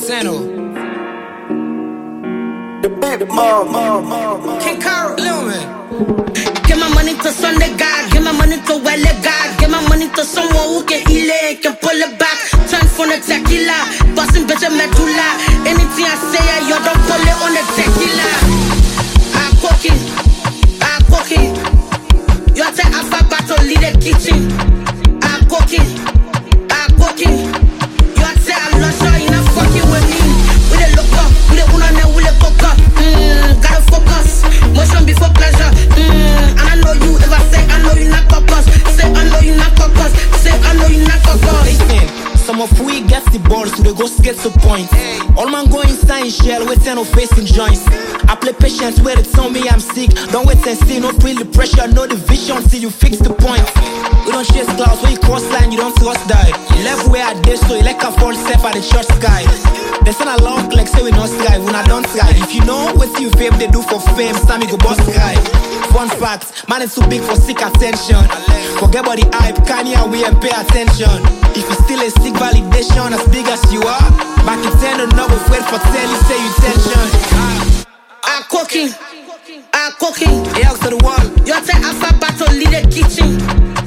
Sano. The big mom. King Carl, Lil Man. Give my money to Sunday God, give my money to Wale God, give my money to someone who can heal it, can pull it back. Turn from the tequila, bustin' bitch a medulla. Anything I say, you don't pull it on the tequila. I cooking. You take Alpha battle, lead the kitchen. I cooking. You say I'm not sure you're not fucking with me. We the look up, we the one we the cook up. Gotta focus, motion before pleasure. And I know you, if I say I know you not caucus. Say I know you not caucus. Say I know you not caucus. Listen, some of we get the balls, so they go skate to point. All man go inside shell, wait no facing joints. I play patience where it's on me, I'm sick. Don't wait and see, no feel the pressure, no division, till you fix the point. We don't chase clouds, when you cross line, you don't trust die. You left where I did, so you like a fall step at the church sky. They send a long like say we not strive, when I don't strive. If you know what you fame, they do for fame, Sammy go boss guy. Fun facts, man is too big for sick attention. Forget about the hype, Kanye we and pay attention. If you still a sick validation as big as you are, back in 10 no go wait for tell you say you tension. I'm cooking. Hey, out to the wall. You take Alpha battle, lead the kitchen.